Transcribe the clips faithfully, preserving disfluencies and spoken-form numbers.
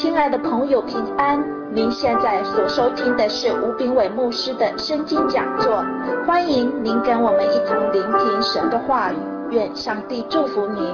亲爱的朋友，平安！您现在所收听的是吴炳伟牧师的圣经讲座，欢迎您跟我们一同聆听神的话语，愿上帝祝福您。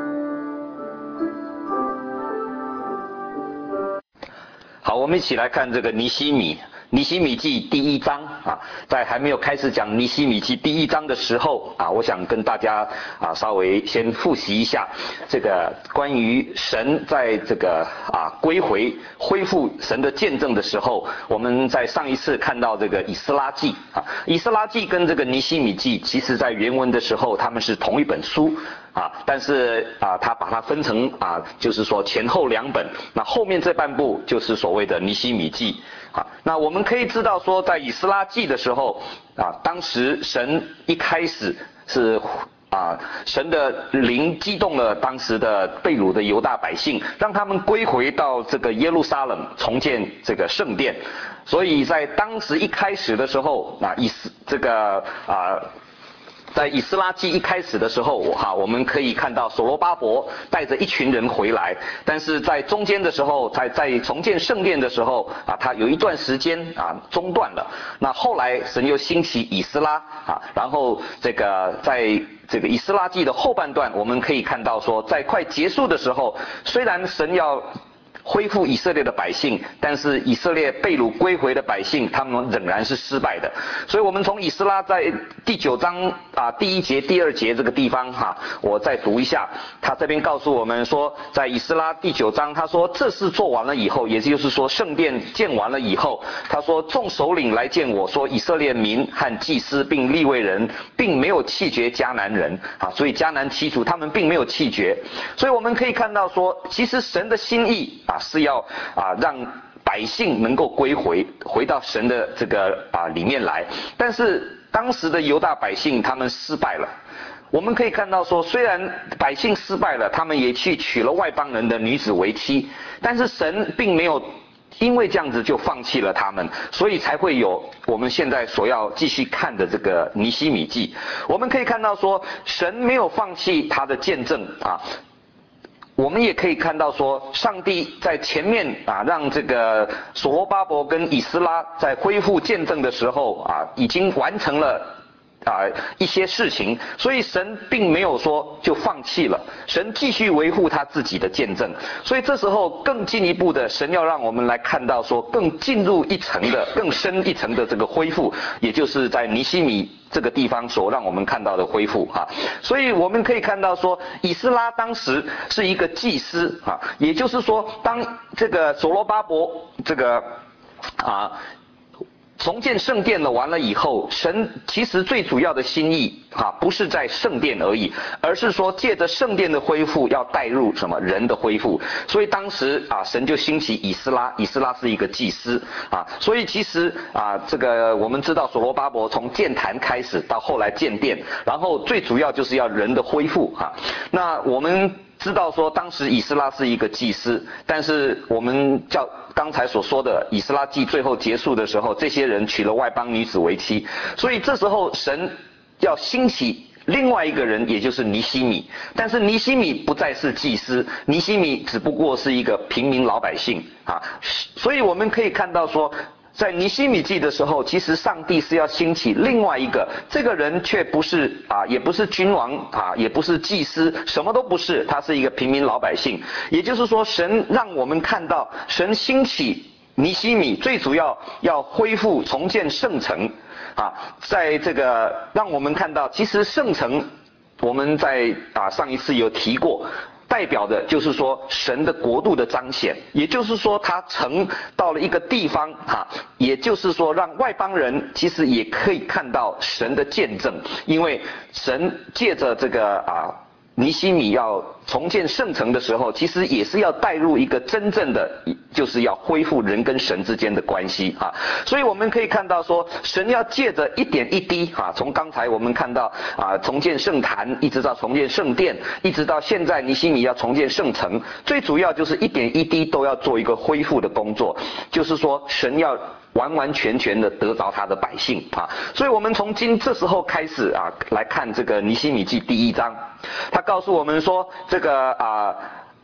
好，我们一起来看这个尼希米。尼希米记第一章啊，在还没有开始讲尼希米记第一章的时候啊，我想跟大家啊稍微先复习一下这个关于神在这个啊归回恢复神的见证的时候，我们在上一次看到这个以斯拉记啊，以斯拉记跟这个尼希米记，其实在原文的时候他们是同一本书。啊，但是啊，他把它分成啊，就是说前后两本。那后面这半部就是所谓的尼希米记啊。那我们可以知道说，在以斯拉记的时候啊，当时神一开始是啊，神的灵激动了当时的被掳的犹大百姓，让他们归回到这个耶路撒冷，重建这个圣殿。所以在当时一开始的时候啊，以斯这个啊。在以斯拉记一开始的时候，哈，我们可以看到所罗巴伯带着一群人回来，但是在中间的时候，在在重建圣殿的时候，啊，他有一段时间啊中断了。那后来神又兴起以斯拉啊，然后这个在这个以斯拉记的后半段，我们可以看到说，在快结束的时候，虽然神要恢复以色列的百姓，但是以色列被掳归回的百姓，他们仍然是失败的。所以我们从以斯拉在第九章啊第一节、第二节这个地方哈、啊，我再读一下。他这边告诉我们说，在以斯拉第九章，他说这事做完了以后，也就是说圣殿建完了以后，他说众首领来见我说，以色列民和祭司并利未人并没有弃绝迦南人啊，所以迦南七族他们并没有弃绝。所以我们可以看到说，其实神的心意啊是要啊让百姓能够归回回到神的这个啊里面来，但是当时的犹大百姓他们失败了。我们可以看到说，虽然百姓失败了，他们也去娶了外邦人的女子为妻，但是神并没有因为这样子就放弃了他们，所以才会有我们现在所要继续看的这个尼希米记。我们可以看到说，神没有放弃他的见证啊。我们也可以看到说，上帝在前面啊，让这个所罗巴伯跟以斯拉在恢复见证的时候啊，已经完成了啊一些事情，所以神并没有说就放弃了，神继续维护他自己的见证。所以这时候更进一步的，神要让我们来看到说，更进入一层的、更深一层的这个恢复，也就是在尼希米这个地方所让我们看到的恢复哈。所以我们可以看到说，以斯拉当时是一个祭司啊，也就是说，当这个所罗巴伯这个啊重建圣殿了完了以后，神其实最主要的心意啊，不是在圣殿而已，而是说借着圣殿的恢复，要带入什么人的恢复。所以当时啊，神就兴起以斯拉，以斯拉是一个祭司啊。所以其实啊，这个我们知道所罗巴伯从建坛开始到后来建殿，然后最主要就是要人的恢复啊。那我们知道说，当时以斯拉是一个祭司，但是我们叫刚才所说的以斯拉记最后结束的时候，这些人娶了外邦女子为妻，所以这时候神要兴起另外一个人，也就是尼希米。但是尼希米不再是祭司，尼希米只不过是一个平民老百姓啊。所以我们可以看到说，在尼希米记的时候，其实上帝是要兴起另外一个，这个人却不是啊，也不是君王啊，也不是祭司，什么都不是，他是一个平民老百姓。也就是说，神让我们看到，神兴起尼希米，最主要要恢复重建圣城啊，在这个让我们看到，其实圣城我们在啊上一次有提过。代表的就是说神的国度的彰显，也就是说他城到了一个地方哈，也就是说让外邦人其实也可以看到神的见证，因为神借着这个啊尼希米要重建圣城的时候，其实也是要带入一个真正的，就是要恢复人跟神之间的关系啊。所以我们可以看到说，神要借着一点一滴啊，从刚才我们看到啊重建圣坛，一直到重建圣殿，一直到现在尼希米要重建圣城，最主要就是一点一滴都要做一个恢复的工作，就是说神要完完全全的得着他的百姓啊。所以我们从今这时候开始啊，来看这个尼希米记第一章，他告诉我们说，这个啊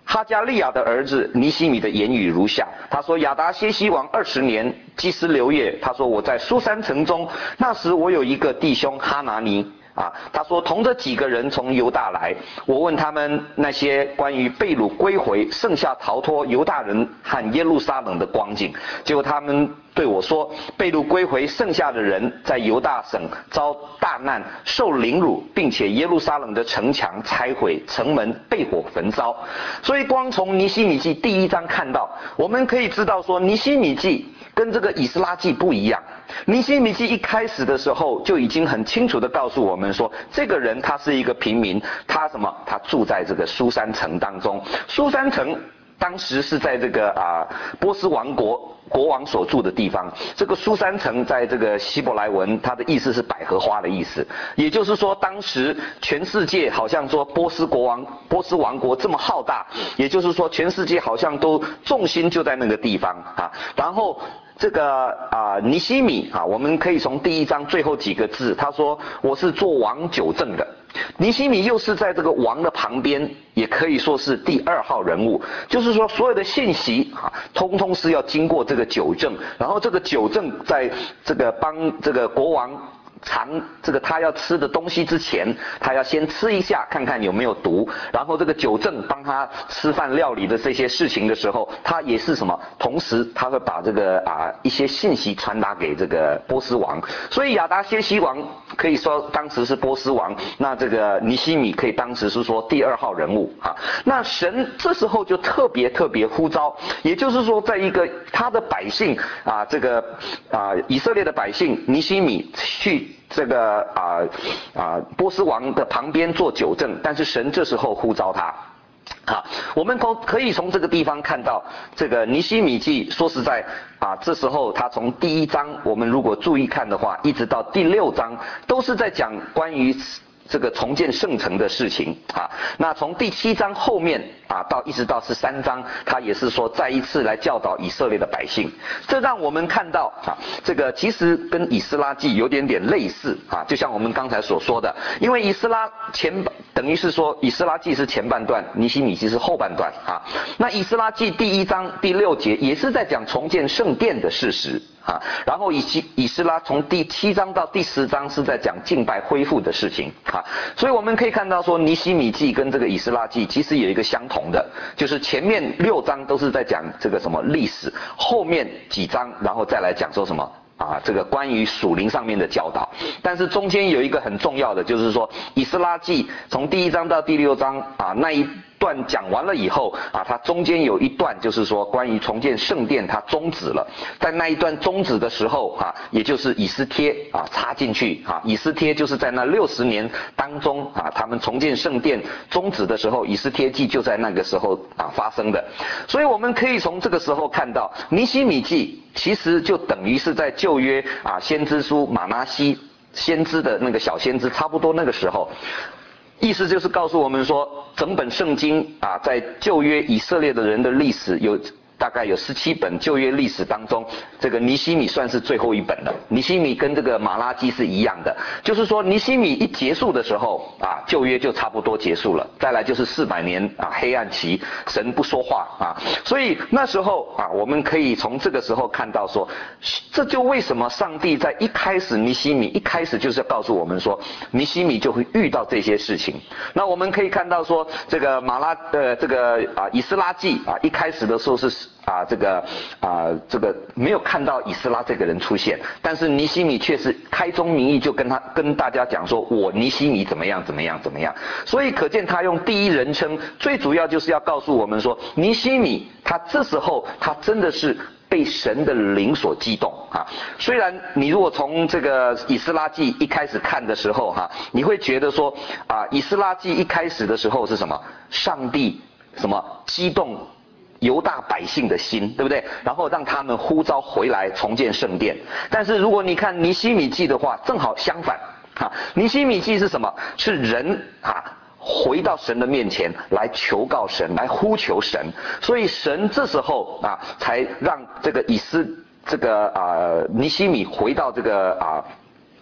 哈加利亚的儿子尼希米的言语如下，他说亚达薛西王二十年，基斯流月，他说我在书珊城中，那时我有一个弟兄哈拿尼。啊，他说同着几个人从犹大来，我问他们那些关于被掳归回、剩下逃脱犹大人和耶路撒冷的光景，结果他们对我说，被掳归回剩下的人在犹大省遭大难，受凌辱，并且耶路撒冷的城墙拆毁，城门被火焚烧。所以光从尼希米记第一章看到，我们可以知道说尼希米记跟这个以斯拉记不一样。尼希米记一开始的时候就已经很清楚地告诉我们说，这个人他是一个平民，他什么？他住在这个书珊城当中。书珊城当时是在这个啊波斯王国国王所住的地方。这个书珊城在这个希伯来文，它的意思是百合花的意思。也就是说，当时全世界好像说波斯国王、波斯王国这么浩大，也就是说全世界好像都重心就在那个地方啊。然后这个啊尼希米啊，我们可以从第一章最后几个字，他说我是做王九正的。尼希米又是在这个王的旁边，也可以说是第二号人物，就是说所有的信息啊，通通是要经过这个九正，然后这个九正在这个帮这个国王尝这个他要吃的东西之前，他要先吃一下看看有没有毒，然后这个九正帮他吃饭料理的这些事情的时候，他也是什么，同时他会把这个啊一些信息传达给这个波斯王。所以亚达薛西王可以说当时是波斯王，那这个尼希米可以当时是说第二号人物啊。那神这时候就特别特别呼召，也就是说在一个他的百姓啊这个啊以色列的百姓尼希米去这个啊啊波斯王的旁边做九正，但是神这时候呼召他。啊，我们可可以从这个地方看到，这个尼希米记说实在啊，这时候他从第一章我们如果注意看的话，一直到第六章都是在讲关于这个重建圣城的事情啊。那从第七章后面啊到一直到十三章，他也是说再一次来教导以色列的百姓。这让我们看到啊，这个其实跟以斯拉记有点点类似啊，就像我们刚才所说的，因为以斯拉前等于是说以斯拉记是前半段，尼希米记是后半段啊。那以斯拉记第一章第六节也是在讲重建圣殿的事实啊，然后以及以斯拉从第七章到第十章是在讲敬拜恢复的事情啊，所以我们可以看到说尼希米记跟这个以斯拉记其实有一个相同的，就是前面六章都是在讲这个什么历史，后面几章然后再来讲说什么啊，这个关于属灵上面的教导。但是中间有一个很重要的，就是说以斯拉记从第一章到第六章啊那一段讲完了以后啊，它中间有一段就是说关于重建圣殿它终止了，在那一段终止的时候啊，也就是以斯帖啊插进去啊，以斯帖就是在那六十年当中啊，他们重建圣殿终止的时候，以斯帖记就在那个时候啊发生的。所以我们可以从这个时候看到尼希米记其实就等于是在旧约啊先知书马拿西先知的那个小先知差不多那个时候，意思就是告诉我们说，整本圣经啊，在旧约以色列的人的历史有大概有十七本旧约历史当中，这个尼希米算是最后一本了。尼希米跟这个马拉基是一样的，就是说尼希米一结束的时候啊，旧约就差不多结束了。再来就是四百年啊黑暗期，神不说话啊，所以那时候啊，我们可以从这个时候看到说，这就为什么上帝在一开始尼希米一开始就是要告诉我们说，尼希米就会遇到这些事情。那我们可以看到说，这个马拉呃这个啊以斯拉记啊一开始的时候是。啊，这个啊，这个没有看到以斯拉这个人出现，但是尼希米却是开宗明义就跟他跟大家讲说，我尼希米怎么样怎么样怎么样。所以可见他用第一人称，最主要就是要告诉我们说，尼希米他这时候他真的是被神的灵所激动啊。虽然你如果从这个以斯拉记一开始看的时候哈、啊，你会觉得说啊，以斯拉记一开始的时候是什么？上帝什么激动犹大百姓的心，对不对？然后让他们呼召回来重建圣殿。但是如果你看尼希米记的话，正好相反啊。尼希米记是什么？是人啊回到神的面前来求告神，来呼求神。所以神这时候啊，才让这个以斯这个啊尼希米回到这个啊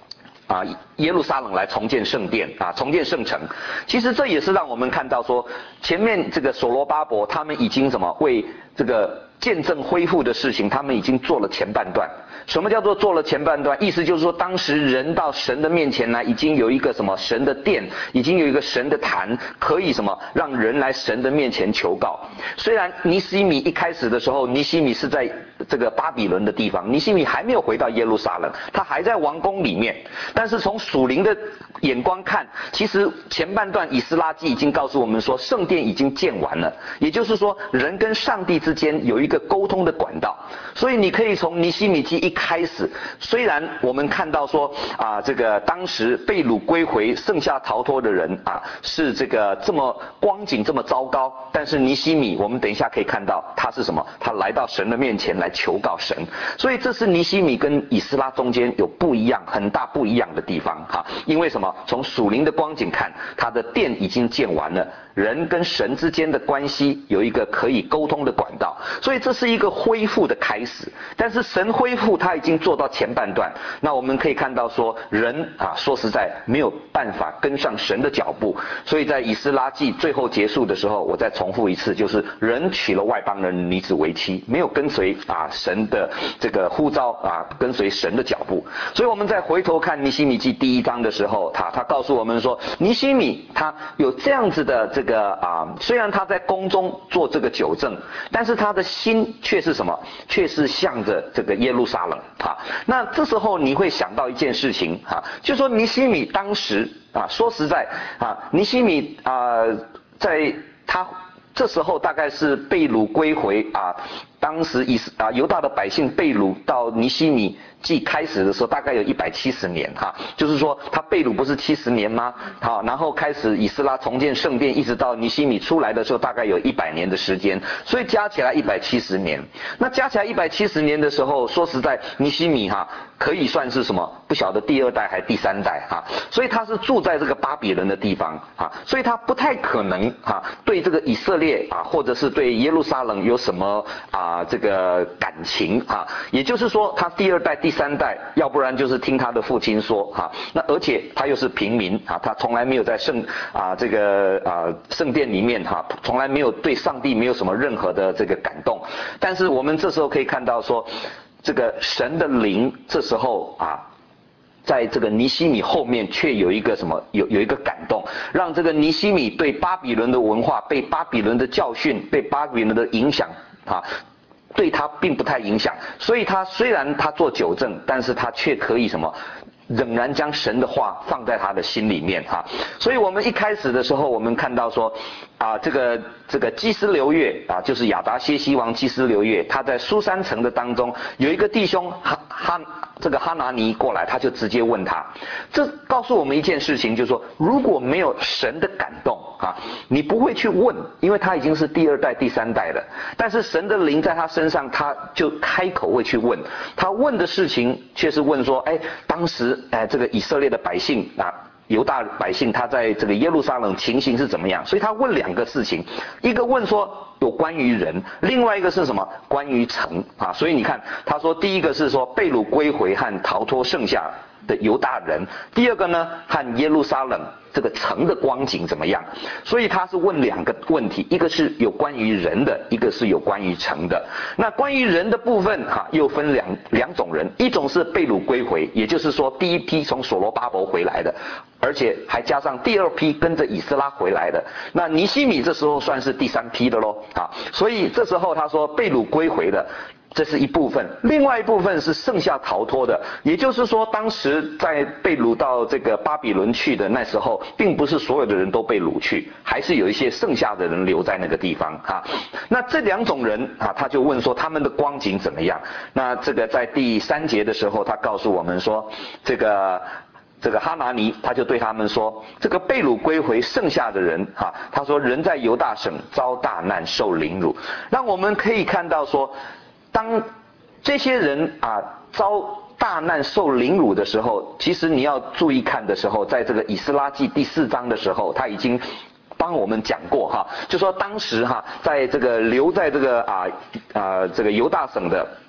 啊，耶路撒冷来重建圣殿啊，重建圣城。其实这也是让我们看到说，前面这个所罗巴伯他们已经什么为这个见证恢复的事情，他们已经做了前半段。什么叫做做了前半段？意思就是说，当时人到神的面前来，已经有一个什么神的殿，已经有一个神的坛，可以什么让人来神的面前求告。虽然尼希米一开始的时候，尼希米是在这个巴比伦的地方，尼希米还没有回到耶路撒冷，他还在王宫里面。但是从属灵的眼光看，其实前半段以斯拉记已经告诉我们说，圣殿已经建完了，也就是说，人跟上帝之间有一个沟通的管道。所以你可以从尼希米记一开始，虽然我们看到说啊，这个当时被掳归回、剩下逃脱的人啊，是这个这么光景这么糟糕，但是尼希米，我们等一下可以看到他是什么？他来到神的面前来求告神。所以这是尼希米跟以斯拉中间有不一样、很大不一样的地方哈。因为什么？从属灵的光景看，他的殿已经建完了，人跟神之间的关系有一个可以沟通的管道，所以这是一个恢复的开始。但是神恢复他已经做到前半段，那我们可以看到说，人啊，说实在没有办法跟上神的脚步，所以在以斯拉记最后结束的时候，我再重复一次，就是人娶了外邦人女子为妻，没有跟随啊神的这个呼召啊，跟随神的脚步。所以我们再回头看尼希米记第一章的时候，他他告诉我们说，尼希米他有这样子的这个啊，虽然他在宫中做这个纠正，但是他的心却是什么？却是向着这个耶路撒冷啊。那这时候你会想到一件事情啊，就说尼希米当时啊，说实在啊，尼希米啊，在他这时候大概是被掳归回啊，当时以啊犹大的百姓被掳到尼希米记开始的时候，大概有一百七十年哈，就是说他被掳不是七十年吗？好，然后开始以斯拉重建圣殿，一直到尼希米出来的时候，大概有一百年的时间，所以加起来一百七十年。那加起来一百七十年的时候，说实在，尼希米哈可以算是什么？不晓得第二代还第三代哈，所以他是住在这个巴比伦的地方啊，所以他不太可能啊对这个以色列啊，或者是对耶路撒冷有什么啊这个感情啊，也就是说他第二代第三代，要不然就是听他的父亲说哈、啊，那而且他又是平民啊，他从来没有在圣啊这个啊圣殿里面哈、啊，从来没有对上帝没有什么任何的这个感动，但是我们这时候可以看到说，这个神的灵这时候啊，在这个尼希米后面却有一个什么，有有一个感动，让这个尼希米对巴比伦的文化、被巴比伦的教训、被巴比伦的影响啊，对他并不太影响，所以他虽然他做纠正，但是他却可以什么，仍然将神的话放在他的心里面哈。所以我们一开始的时候，我们看到说啊，这个这个基斯流月啊，就是亚达薛西王基斯流月，他在苏珊城的当中有一个弟兄哈哈这个哈拿尼过来，他就直接问他，这告诉我们一件事情，就是说如果没有神的感动啊，你不会去问，因为他已经是第二代第三代了，但是神的灵在他身上，他就开口会去问，他问的事情却是问说，哎，当时哎这个以色列的百姓啊，犹大百姓他在这个耶路撒冷情形是怎么样？所以他问两个事情，一个问说有关于人，另外一个是什么？关于城啊。所以你看，他说第一个是说被掳归回和逃脱剩下的犹大人，第二个呢和耶路撒冷这个城的光景怎么样？所以他是问两个问题，一个是有关于人的，一个是有关于城的。那关于人的部分哈、啊，又分两两种人，一种是被掳归回，也就是说第一批从所罗巴伯回来的，而且还加上第二批跟着以斯拉回来的。那尼希米这时候算是第三批的咯啊，所以这时候他说被掳归回的，这是一部分，另外一部分是剩下逃脱的，也就是说当时在被掳到这个巴比伦去的那时候，并不是所有的人都被掳去，还是有一些剩下的人留在那个地方啊。那这两种人啊，他就问说他们的光景怎么样？那这个在第三节的时候，他告诉我们说，这个这个哈拿尼他就对他们说，这个被掳归回剩下的人啊，他说人在犹大省遭大难受凌辱，让我们可以看到说，当这些人啊遭大难受凌辱的时候，其实你要注意看的时候，在这个以斯拉记第四章的时候，他已经帮我们讲过哈，就说当时哈，在这个留在这个啊啊这个犹大省的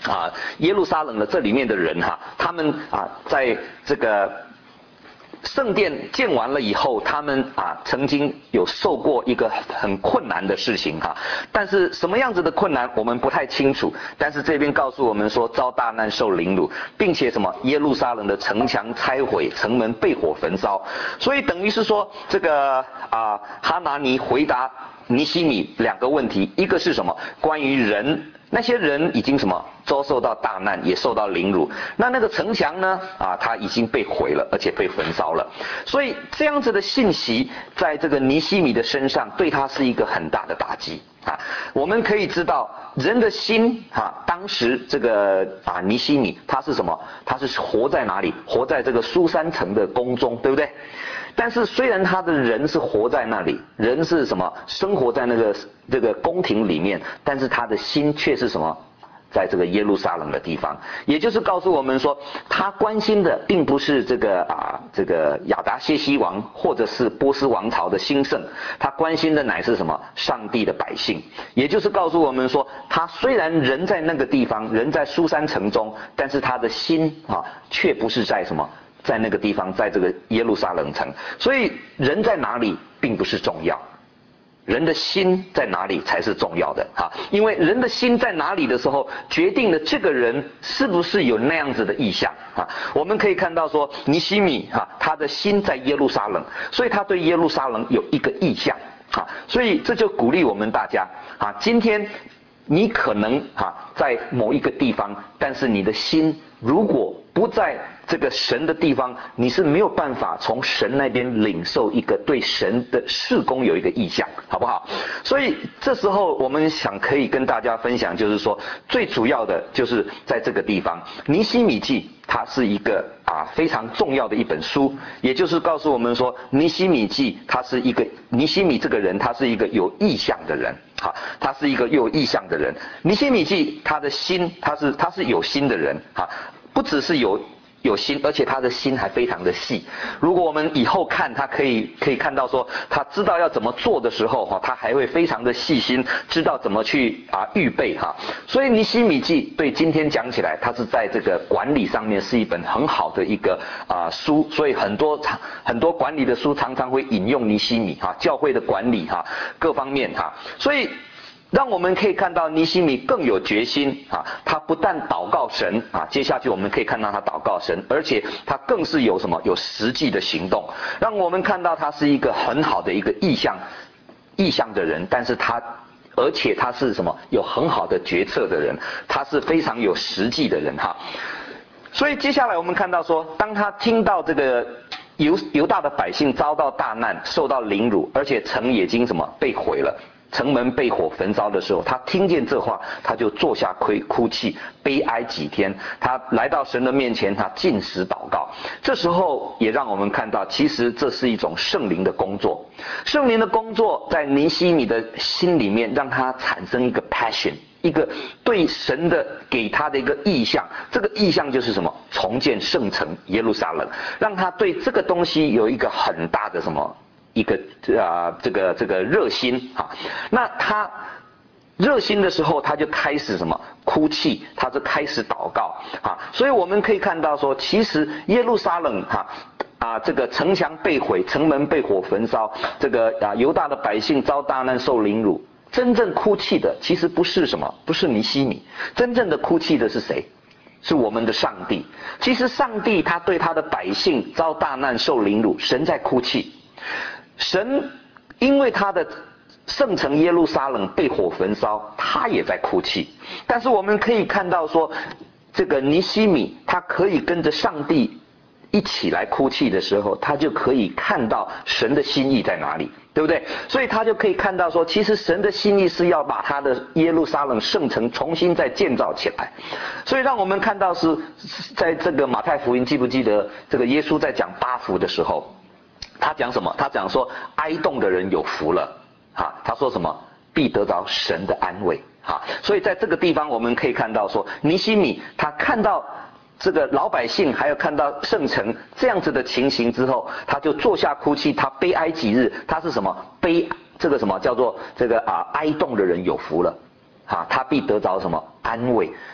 啊耶路撒冷的这里面的人哈、啊，他们啊在这个圣殿建完了以后，他们啊曾经有受过一个很困难的事情哈、啊，但是什么样子的困难我们不太清楚，但是这边告诉我们说遭大难受凌辱，并且什么耶路撒冷的城墙拆毁，城门被火焚烧，所以等于是说这个啊哈拿尼回答尼希米两个问题，一个是什么？关于人。那些人已经什么遭受到大难，也受到凌辱。那那个城墙呢？啊，它已经被毁了，而且被焚烧了。所以这样子的信息，在这个尼希米的身上，对他是一个很大的打击啊。我们可以知道，人的心啊，当时这个啊尼希米他是什么？他是活在哪里？活在这个苏珊城的宫中，对不对？但是虽然他的人是活在那里，人是什么？生活在那个这个宫廷里面，但是他的心却是什么？在这个耶路撒冷的地方，也就是告诉我们说，他关心的并不是这个啊这个亚达谢西王或者是波斯王朝的兴盛，他关心的乃是什么？上帝的百姓。也就是告诉我们说，他虽然人在那个地方，人在苏珊城中，但是他的心啊却不是在什么？在那个地方，在这个耶路撒冷城。所以人在哪里并不是重要，人的心在哪里才是重要的哈。因为人的心在哪里的时候，决定了这个人是不是有那样子的意向啊。我们可以看到说，尼希米哈，他的心在耶路撒冷，所以他对耶路撒冷有一个意向啊。所以这就鼓励我们大家啊，今天你可能哈在某一个地方，但是你的心如果不在这个神的地方，你是没有办法从神那边领受一个对神的事工有一个意向，好不好？所以这时候我们想可以跟大家分享，就是说最主要的就是在这个地方，尼希米记它是一个啊非常重要的一本书，也就是告诉我们说，尼希米记他是一个尼希米这个人，他是一个有意向的人，好，他是一个有意向的人。尼希米记他的心，他是他是有心的人，哈，不只是有。有心，而且他的心还非常的细。如果我们以后看，他可以可以看到说，他知道要怎么做的时候，哈，他还会非常的细心，知道怎么去啊预备哈。所以尼希米记对今天讲起来，它是在这个管理上面是一本很好的一个啊书。所以很多很多管理的书常常会引用尼希米哈，教会的管理哈，各方面哈。所以让我们可以看到尼希米更有决心啊，他不但祷告神啊，接下去我们可以看到他祷告神，而且他更是有什么？有实际的行动，让我们看到他是一个很好的一个意向意向的人，但是他而且他是什么？有很好的决策的人，他是非常有实际的人哈。所以接下来我们看到说，当他听到这个犹犹大的百姓遭到大难，受到凌辱，而且城已经什么被毁了。城门被火焚烧的时候，他听见这话，他就坐下哭哭泣，悲哀几天。他来到神的面前，他禁食祷告。这时候也让我们看到，其实这是一种圣灵的工作。圣灵的工作在尼希米的心里面，让他产生一个 passion， 一个对神的给他的一个意向。这个意向就是什么？重建圣城耶路撒冷，让他对这个东西有一个很大的什么？一个啊、呃，这个这个热心啊，那他热心的时候，他就开始什么哭泣，他就开始祷告啊。所以我们可以看到说，其实耶路撒冷哈啊，这个城墙被毁，城门被火焚烧，这个啊犹大的百姓遭大难受凌辱，真正哭泣的其实不是什么，不是尼希米，真正的哭泣的是谁？是我们的上帝。其实上帝他对他的百姓遭大难受凌辱，神在哭泣。神因为他的圣城耶路撒冷被火焚烧，他也在哭泣。但是我们可以看到说，这个尼希米他可以跟着上帝一起来哭泣的时候，他就可以看到神的心意在哪里，对不对？所以他就可以看到说，其实神的心意是要把他的耶路撒冷圣城重新再建造起来。所以让我们看到是在这个马太福音，记不记得这个耶稣在讲八福的时候，他讲什么？他讲说哀痛的人有福了，哈，他说什么？必得着神的安慰，哈。所以在这个地方我们可以看到说，尼希米他看到这个老百姓，还有看到圣城这样子的情形之后，他就坐下哭泣，他悲哀几日。他是什么？悲这个什么叫做这个啊哀痛的人有福了，哈，他必得着什么安慰。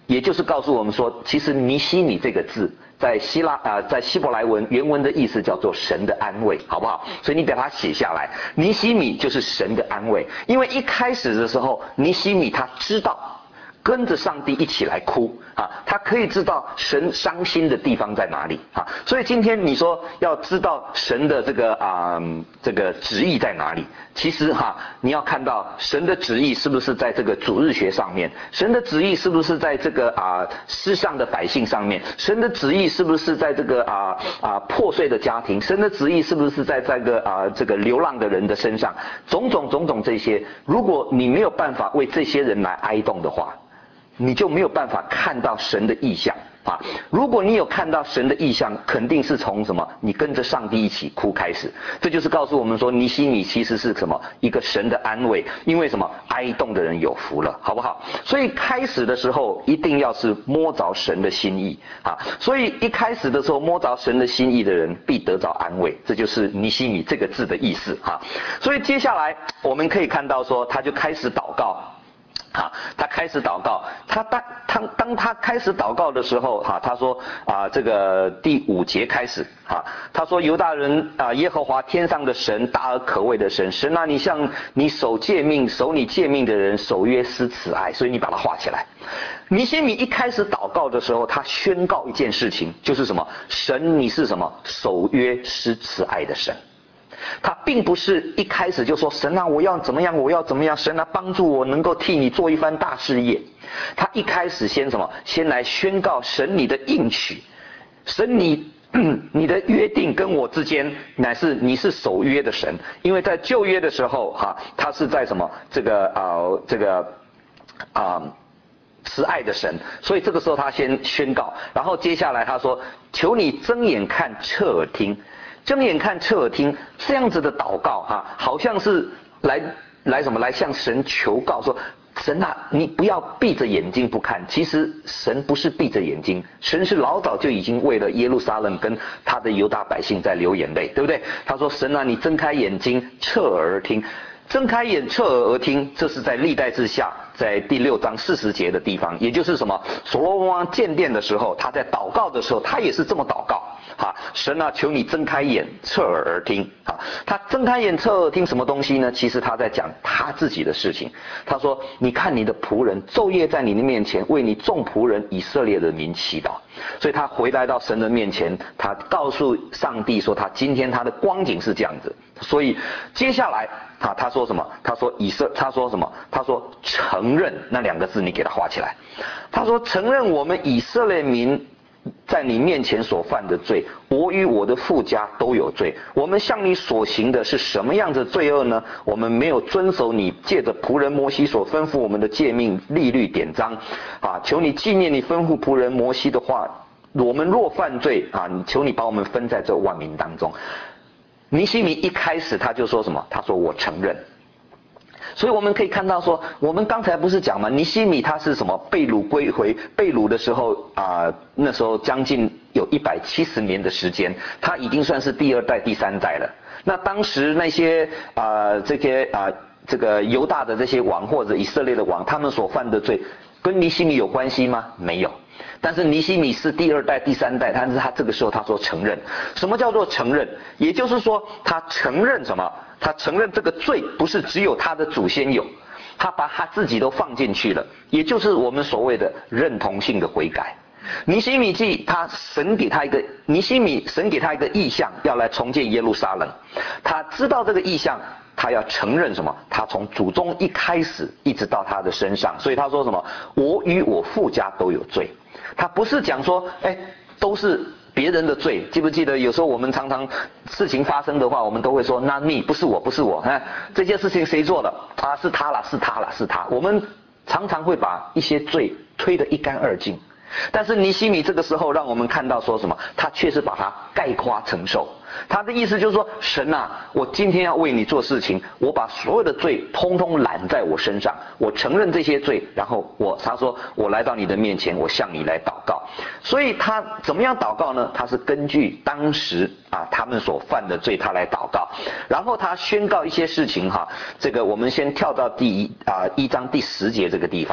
也就是告诉我们说，其实尼希米这个字在希腊啊、呃，在希伯来文原文的意思叫做神的安慰，好不好？所以你把它写下来，尼希米就是神的安慰。因为一开始的时候，尼希米他知道跟着上帝一起来哭啊，他可以知道神伤心的地方在哪里啊。所以今天你说要知道神的这个啊、呃、这个旨意在哪里，其实哈、啊、你要看到神的旨意是不是在这个主日学上面，神的旨意是不是在这个啊世上的百姓上面，神的旨意是不是在这个啊啊破碎的家庭，神的旨意是不是在这个啊这个流浪的人的身上，种种种种这些，如果你没有办法为这些人来哀悼的话，你就没有办法看到神的意象啊！如果你有看到神的意象，肯定是从什么？你跟着上帝一起哭开始。这就是告诉我们说，尼希米其实是什么？一个神的安慰。因为什么？哀痛的人有福了，好不好？所以开始的时候一定要是摸着神的心意啊！所以一开始的时候摸着神的心意的人，必得着安慰。这就是尼希米这个字的意思啊！所以接下来我们可以看到说，他就开始祷告。啊，他开始祷告，他当他当他开始祷告的时候，哈、啊，他说啊，这个第五节开始，啊，他说犹大人啊，耶和华天上的神，大而可畏的神，神啊，你向你守诫命、守你诫命的人守约施慈爱，所以你把它画起来。尼希米一开始祷告的时候，他宣告一件事情，就是什么？神，你是什么？守约施慈爱的神。他并不是一开始就说神啊，我要怎么样，我要怎么样，神啊，帮助我能够替你做一番大事业。他一开始先什么？先来宣告神你的应许，神你你的约定跟我之间乃是你是守约的神。因为在旧约的时候哈，他是在什么这个啊、呃、这个啊。呃慈爱的神，所以这个时候他先宣告，然后接下来他说：“求你睁眼看，侧耳听，睁眼看，侧耳听。”这样子的祷告哈、啊，好像是来来什么来向神求告说：“神啊，你不要闭着眼睛不看。”其实神不是闭着眼睛，神是老早就已经为了耶路撒冷跟他的犹大百姓在流眼泪，对不对？他说：“神啊，你睁开眼睛，侧耳听。”睁开眼，侧耳而听，这是在历代志下，在第六章四十节的地方，也就是什么？所罗门王建殿的时候，他在祷告的时候，他也是这么祷告。哈，神啊，求你睁开眼，侧耳而听。啊，他睁开眼，侧耳听什么东西呢？其实他在讲他自己的事情。他说：“你看你的仆人昼夜在你的面前，为你众仆人以色列的民祈祷。”所以他回来到神的面前，他告诉上帝说，他今天他的光景是这样子。所以接下来啊，他说什么？他说以色，他说什么？他说承认那两个字，你给他画起来。他说承认我们以色列民在你面前所犯的罪，我与我的父家都有罪。我们向你所行的是什么样的罪恶呢？我们没有遵守你借着仆人摩西所吩咐我们的诫命、律例、典章。啊，求你纪念你吩咐仆人摩西的话。我们若犯罪啊，求你把我们分在这万民当中。尼希米一开始他就说什么？他说我承认。所以我们可以看到说，我们刚才不是讲吗？尼希米他是什么？被掳归回，被掳的时候啊、呃，那时候将近有一百七十年的时间，他已经算是第二代、第三代了。那当时那些啊、呃、这些啊、呃、这个犹大的这些王或者以色列的王，他们所犯的罪，跟尼希米有关系吗？没有。但是尼希米是第二代、第三代，但是他这个时候他说承认。什么叫做承认？也就是说，他承认什么？他承认这个罪不是只有他的祖先有，他把他自己都放进去了，也就是我们所谓的认同性的悔改。尼希米记，他神给他一个尼希米神给他一个意象，要来重建耶路撒冷。他知道这个意象，他要承认什么？他从祖宗一开始一直到他的身上，所以他说什么？我与我父家都有罪。他不是讲说，哎，都是别人的罪。记不记得有时候我们常常事情发生的话，我们都会说 not me， 不是我，不是我，哎，这件事情谁做的？啊，是他啦，是他啦，是他。我们常常会把一些罪推得一干二净。但是尼希米这个时候让我们看到说什么？他却是把它概括承受。他的意思就是说，神啊，我今天要为你做事情，我把所有的罪通通揽在我身上，我承认这些罪，然后我他说我来到你的面前，我向你来祷告。所以他怎么样祷告呢？他是根据当时啊他们所犯的罪，他来祷告，然后他宣告一些事情哈。这个我们先跳到第一啊一章第十节这个地方。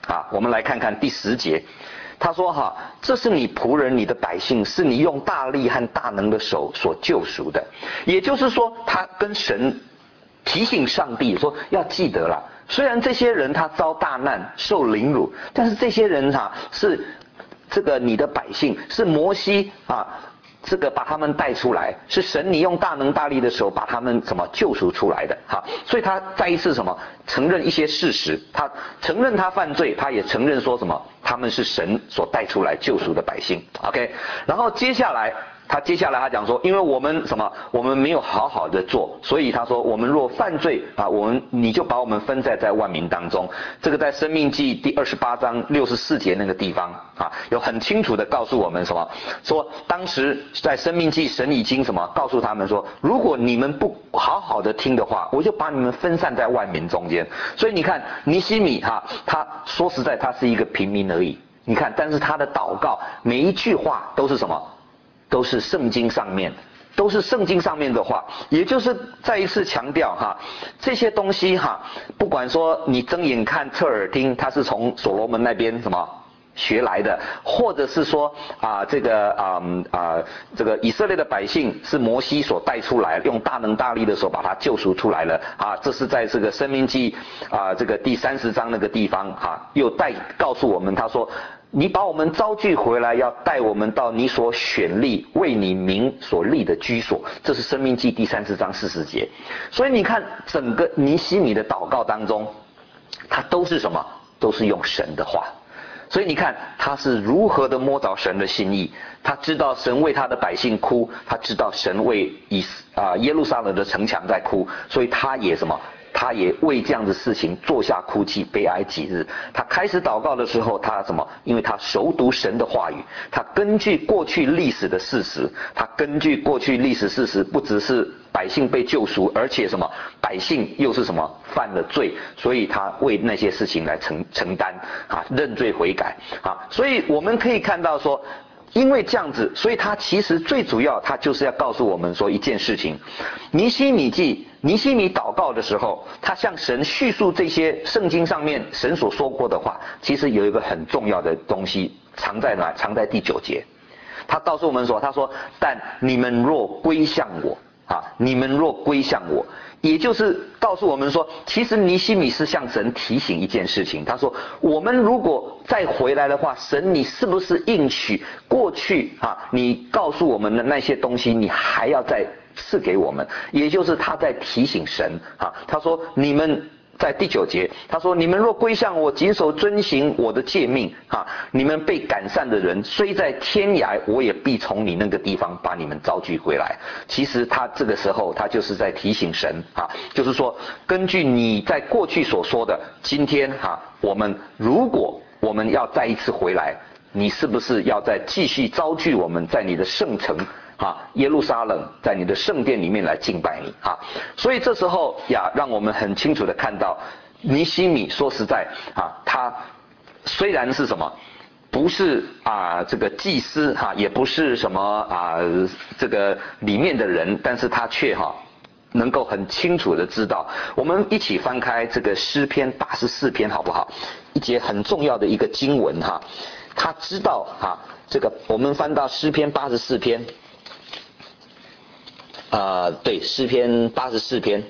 啊，我们来看看第十节。他说哈，这是你仆人你的百姓，是你用大力和大能的手所救赎的。也就是说，他跟神提醒上帝说要记得了，虽然这些人他遭大难受凌辱，但是这些人哈是这个你的百姓，是摩西啊这个把他们带出来，是神你用大能大力的手把他们什么救赎出来的哈，所以他再一次什么承认一些事实，他承认他犯罪，他也承认说什么他们是神所带出来救赎的百姓 ，OK， 然后接下来他接下来他讲说，因为我们什么我们没有好好的做，所以他说我们若犯罪啊，我们你就把我们分散在万民当中。这个在申命记第二十八章六十四节那个地方啊，有很清楚的告诉我们什么，说当时在申命记神已经什么告诉他们说，如果你们不好好的听的话，我就把你们分散在万民中间。所以你看尼希米哈，他说实在他是一个平民而已，你看但是他的祷告每一句话都是什么，都是圣经上面，都是圣经上面的话，也就是再一次强调哈，这些东西哈，不管说你睁眼看侧耳听，它是从所罗门那边什么学来的，或者是说啊这个啊啊这个以色列的百姓是摩西所带出来，用大能大力的手把他救赎出来了啊，这是在这个申命记啊这个第三十章那个地方啊，又带告诉我们，他说。你把我们招聚回来，要带我们到你所选立为你名所立的居所，这是申命记第三十章四十节。所以你看整个尼希米的祷告当中，他都是什么？都是用神的话。所以你看他是如何的摸着神的心意，他知道神为他的百姓哭，他知道神为以啊耶路撒冷的城墙在哭，所以他也什么？他也为这样的事情坐下哭泣悲哀几日。他开始祷告的时候，他什么？因为他熟读神的话语，他根据过去历史的事实，他根据过去历史事实，不只是百姓被救赎，而且什么？百姓又是什么？犯了罪，所以他为那些事情来承承担啊，认罪悔改啊。所以我们可以看到说。因为这样子，所以他其实最主要，他就是要告诉我们说一件事情。尼希米记，尼希米祷告的时候，他向神叙述这些圣经上面神所说过的话，其实有一个很重要的东西藏在哪？藏在第九节。他告诉我们说，他说：“但你们若归向我啊，你们若归向我。”也就是告诉我们说，其实尼希米是向神提醒一件事情。他说，我们如果再回来的话，神你是不是应许过去啊你告诉我们的那些东西，你还要再赐给我们？也就是他在提醒神啊，他说你们在第九节，他说你们若归向我，谨守遵行我的诫命啊，你们被赶散的人虽在天涯，我也必从你那个地方把你们招聚回来。其实他这个时候他就是在提醒神啊，就是说根据你在过去所说的，今天啊我们如果我们要再一次回来，你是不是要再继续招聚我们在你的圣城啊，耶路撒冷，在你的圣殿里面来敬拜你啊，所以这时候呀，让我们很清楚的看到，尼希米说实在啊，他虽然是什么，不是啊这个祭司哈、啊，也不是什么啊这个里面的人，但是他却哈、啊、能够很清楚的知道。我们一起翻开这个诗篇八十四篇好不好？一节很重要的一个经文哈、啊，他知道哈、啊，这个我们翻到诗篇八十四篇。啊、呃，对，诗篇八十四篇，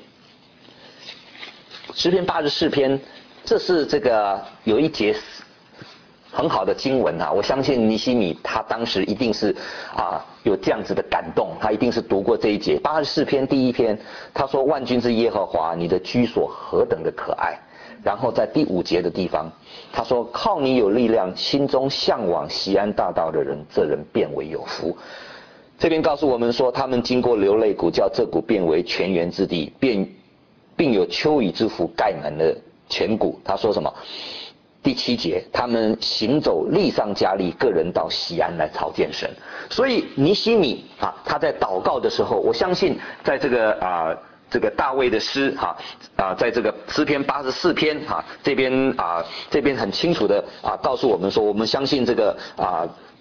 诗篇八十四篇，这是这个有一节很好的经文啊，我相信尼希米他当时一定是啊有这样子的感动，他一定是读过这一节八十四篇第一篇，他说万军之耶和华，你的居所何等的可爱。然后在第五节的地方，他说靠你有力量，心中向往锡安大道的人，这人变为有福。这边告诉我们说，他们经过流泪谷，叫这谷变为泉源之地，便并有秋雨之福盖满了全谷。他说什么？第七节，他们行走力上加力，个人到锡安来朝见神。所以尼希米啊，他在祷告的时候，我相信在这个啊这个大卫的诗哈啊，在这个诗篇八十四篇哈这边啊这边很清楚的啊告诉我们说，我们相信这个啊。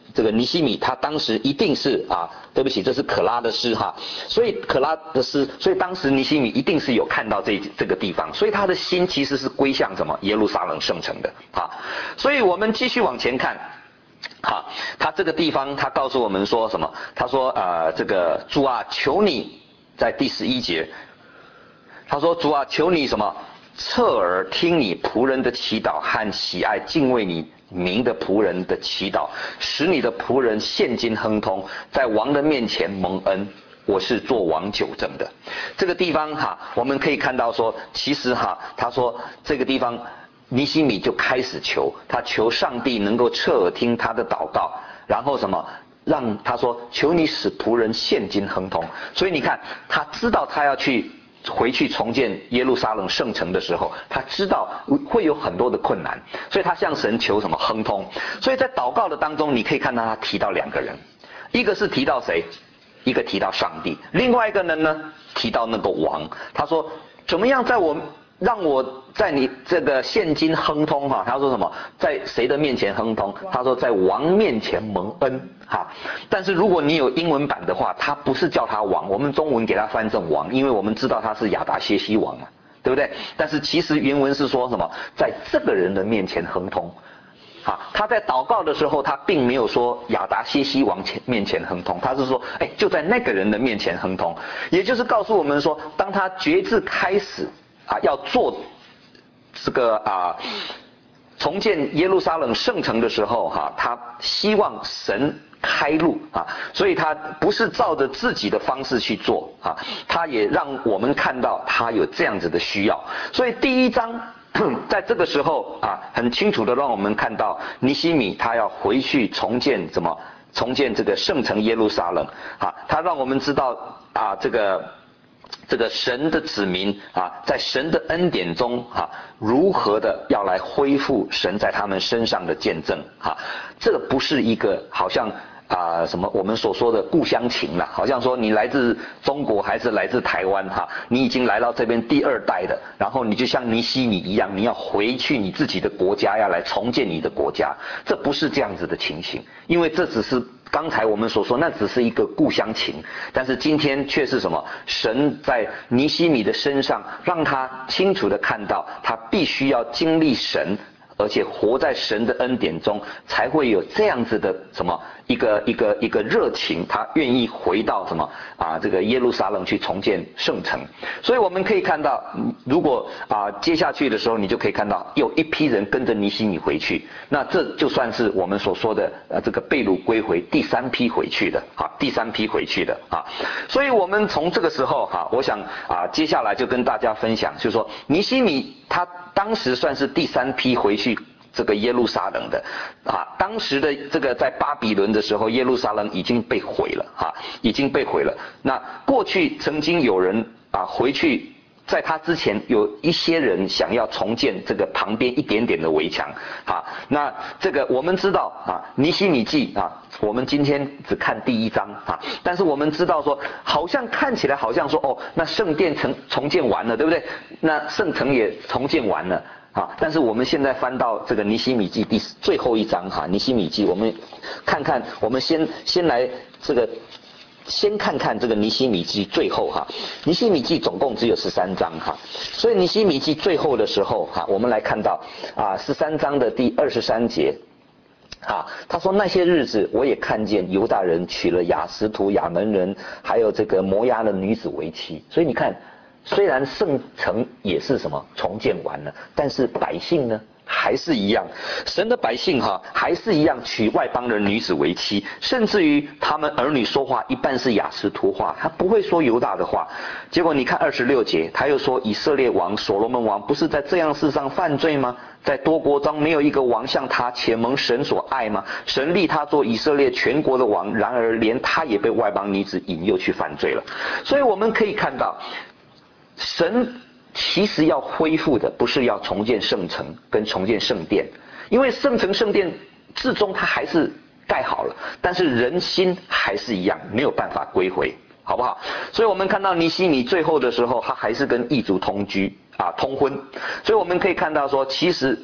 这个尼希米他当时一定是啊，对不起，这是可拉的诗哈，所以可拉的诗，所以当时尼希米一定是有看到这这个地方，所以他的心其实是归向什么耶路撒冷圣城的啊，所以我们继续往前看。好，他这个地方他告诉我们说什么？他说呃，这个主啊，求你在第十一节，他说主啊，求你什么？侧耳听你仆人的祈祷和喜爱敬畏你名的仆人的祈祷，使你的仆人现今亨通，在王的面前蒙恩。我是做王久正的。这个地方哈，我们可以看到说，其实哈，他说这个地方尼希米就开始求，他求上帝能够侧耳听他的祷告，然后什么？让他说求你使仆人现今亨通。所以你看，他知道他要去。回去重建耶路撒冷圣城的时候，他知道会有很多的困难，所以他向神求什么亨通。所以在祷告的当中，你可以看到他提到两个人，一个是提到谁？一个提到上帝，另外一个人呢提到那个王。他说怎么样在我让我在你这个现今亨通哈？他说什么？在谁的面前亨通？他说在王面前蒙恩哈。但是如果你有英文版的话，他不是叫他王，我们中文给他翻成王，因为我们知道他是亚达谢西王嘛，对不对？但是其实原文是说什么？在这个人的面前亨通。啊，他在祷告的时候，他并没有说亚达谢西王前面前亨通，他是说，哎，就在那个人的面前亨通，也就是告诉我们说，当他决志开始啊要做这个啊重建耶路撒冷圣城的时候，哈、啊，他希望神开路啊，所以他不是照着自己的方式去做啊，他也让我们看到他有这样子的需要，所以第一章。在这个时候啊，很清楚的让我们看到尼希米他要回去重建怎么重建这个圣城耶路撒冷啊，他让我们知道啊这个这个神的子民啊，在神的恩典中啊，如何的要来恢复神在他们身上的见证啊，这个不是一个好像。啊、呃，什么我们所说的故乡情了，好像说你来自中国还是来自台湾哈，你已经来到这边第二代的，然后你就像尼希米一样，你要回去你自己的国家，要来重建你的国家，这不是这样子的情形，因为这只是刚才我们所说，那只是一个故乡情，但是今天却是什么？神在尼希米的身上，让他清楚的看到，他必须要经历神。而且活在神的恩典中，才会有这样子的什么一个一个一个热情，他愿意回到什么啊这个耶路撒冷去重建圣城。所以我们可以看到，如果啊接下去的时候，你就可以看到有一批人跟着尼希米回去，那这就算是我们所说的呃这个被掳归回第三批回去的啊，第三批回去的啊。所以我们从这个时候哈、啊，我想啊接下来就跟大家分享，就是说尼希米他当时算是第三批回去。这个耶路撒冷的啊，当时的这个在巴比伦的时候，耶路撒冷已经被毁了啊，已经被毁了。那过去曾经有人啊回去，在他之前有一些人想要重建这个旁边一点点的围墙啊。那这个我们知道啊，尼希米记啊，我们今天只看第一章啊，但是我们知道说，好像看起来好像说哦，那圣殿重重建完了，对不对？那圣城也重建完了。啊，但是我们现在翻到这个尼希米记第最后一章哈，尼希米记我们看看，我们先先来这个先看看这个尼希米记最后哈，尼希米记总共只有十三章哈，所以尼希米记最后的时候哈，我们来看到啊十三章的第二十三节。啊，他说那些日子，我也看见犹大人娶了亚实突亚门人，还有这个摩押的女子为妻，所以你看。虽然圣城也是什么重建完了，但是百姓呢还是一样，神的百姓哈还是一样娶外邦的女子为妻，甚至于他们儿女说话一半是亚实突话，他不会说犹大的话。结果你看二十六节，他又说以色列王所罗门王不是在这样事上犯罪吗？在多国中没有一个王像他，且蒙神所爱吗？神立他做以色列全国的王，然而连他也被外邦女子引诱去犯罪了。所以我们可以看到。神其实要恢复的不是要重建圣城跟重建圣殿，因为圣城圣殿至终它还是盖好了，但是人心还是一样没有办法归回，好不好？所以我们看到尼希米最后的时候，他还是跟异族同居啊通婚，所以我们可以看到说，其实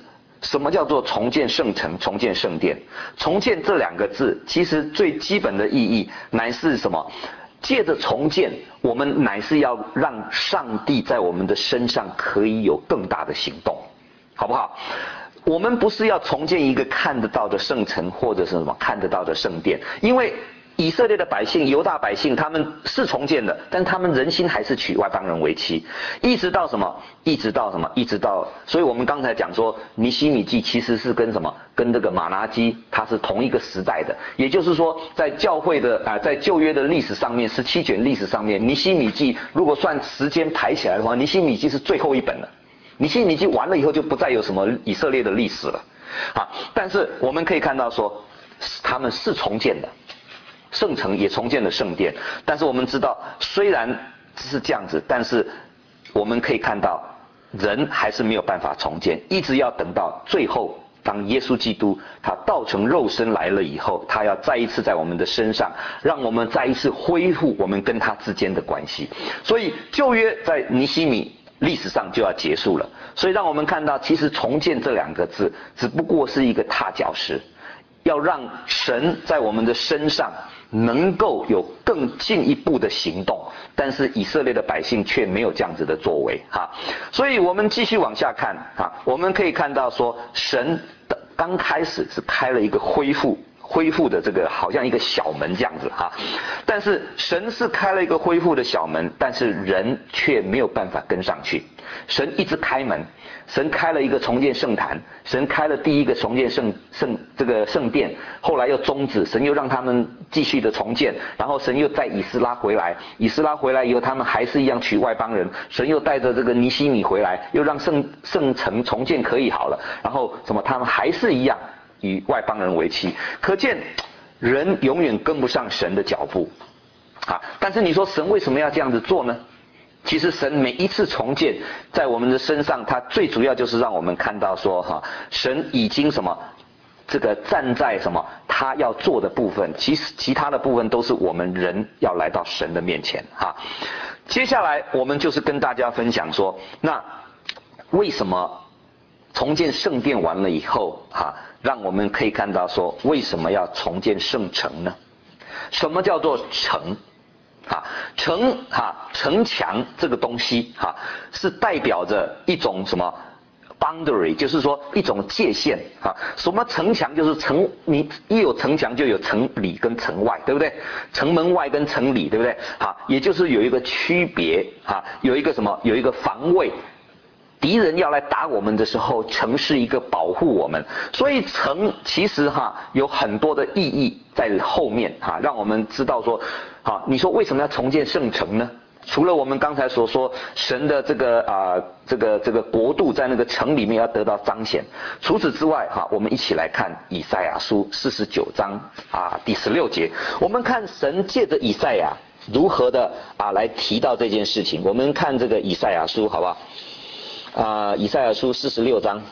什么叫做重建圣城、重建圣殿？重建这两个字，其实最基本的意义乃是什么？借着重建，我们乃是要让上帝在我们的身上可以有更大的行动，好不好？我们不是要重建一个看得到的圣城，或者是什么看得到的圣殿，因为以色列的百姓、犹大百姓，他们是重建的，但他们人心还是娶外邦人为妻，一直到什么？一直到什么？一直到，所以我们刚才讲说，尼希米记其实是跟什么？跟这个马拿基，它是同一个时代的。也就是说，在教会的啊、呃，在旧约的历史上面，十七卷历史上面，尼希米记如果算时间排起来的话，尼希米记是最后一本了。尼希米记完了以后，就不再有什么以色列的历史了，啊！但是我们可以看到说，他们是重建的。圣城也重建了圣殿，但是我们知道，虽然是这样子，但是我们可以看到，人还是没有办法重建，一直要等到最后，当耶稣基督他道成肉身来了以后，他要再一次在我们的身上，让我们再一次恢复我们跟他之间的关系。所以旧约在尼希米历史上就要结束了，所以让我们看到，其实重建这两个字只不过是一个踏脚石，要让神在我们的身上能够有更进一步的行动，但是以色列的百姓却没有这样子的作为哈。所以我们继续往下看啊，我们可以看到说，神刚开始是开了一个恢复恢复的这个好像一个小门这样子哈，但是神是开了一个恢复的小门，但是人却没有办法跟上去。神一直开门，神开了一个重建圣坛，神开了第一个重建圣圣这个圣殿，后来又终止，神又让他们继续的重建，然后神又带以斯拉回来，以斯拉回来以后，他们还是一样娶外邦人，神又带着这个尼希米回来，又让圣圣城重建可以好了，然后什么他们还是一样与外邦人为妻，可见人永远跟不上神的脚步啊！但是你说神为什么要这样子做呢？其实神每一次重建在我们的身上，他最主要就是让我们看到说哈，神已经什么这个站在什么他要做的部分，其实其他的部分都是我们人要来到神的面前哈。接下来我们就是跟大家分享说，那为什么重建圣殿完了以后哈，让我们可以看到说为什么要重建圣城呢？什么叫做城？啊，城哈城墙这个东西哈，是代表着一种什么 boundary， 就是说一种界限啊。什么城墙？就是城，你一有城墙就有城里跟城外，对不对？城门外跟城里，对不对？啊，也就是有一个区别啊，有一个什么？有一个防卫。敌人要来打我们的时候，城是一个保护我们，所以城其实哈有很多的意义在后面哈，让我们知道说，啊，你说为什么要重建圣城呢？除了我们刚才所说神的这个啊、呃、这个这个国度在那个城里面要得到彰显，除此之外哈，我们一起来看以赛亚书四十九章啊第十六节，我们看神借着以赛亚如何的啊来提到这件事情。我们看这个以赛亚书好不好？啊、呃，以赛亚书四十六章，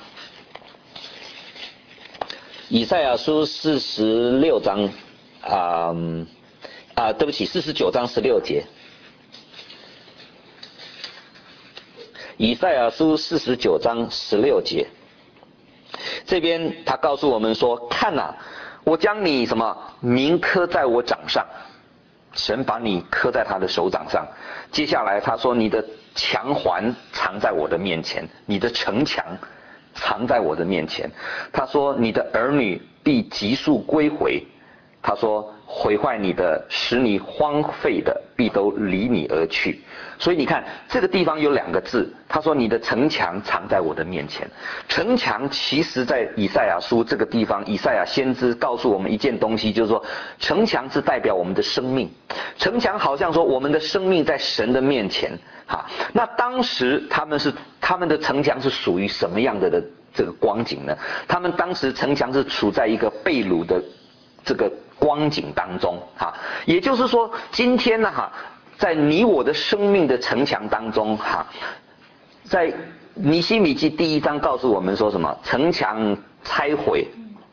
以赛亚书四十六章，啊、呃、啊、呃，对不起，四十九章十六节。以赛亚书四十九章十六节，这边他告诉我们说：“看哪、啊，我将你什么名刻在我掌上。”神把你刻在他的手掌上。接下来他说：“你的墙环藏在我的面前，你的城墙藏在我的面前。”他说：“你的儿女必急速归回。”他说：“毁坏你的，使你荒废的，必都离你而去。”所以你看这个地方有两个字，他说：“你的城墙藏在我的面前。”城墙其实在以赛亚书这个地方，以赛亚先知告诉我们一件东西，就是说城墙是代表我们的生命。城墙好像说我们的生命在神的面前啊。那当时他们是他们的城墙是属于什么样的的这个光景呢？他们当时城墙是处在一个被掳的这个光景当中哈，也就是说，今天呢哈，在你我的生命的城墙当中哈，在尼希米记第一章告诉我们说什么？城墙拆毁，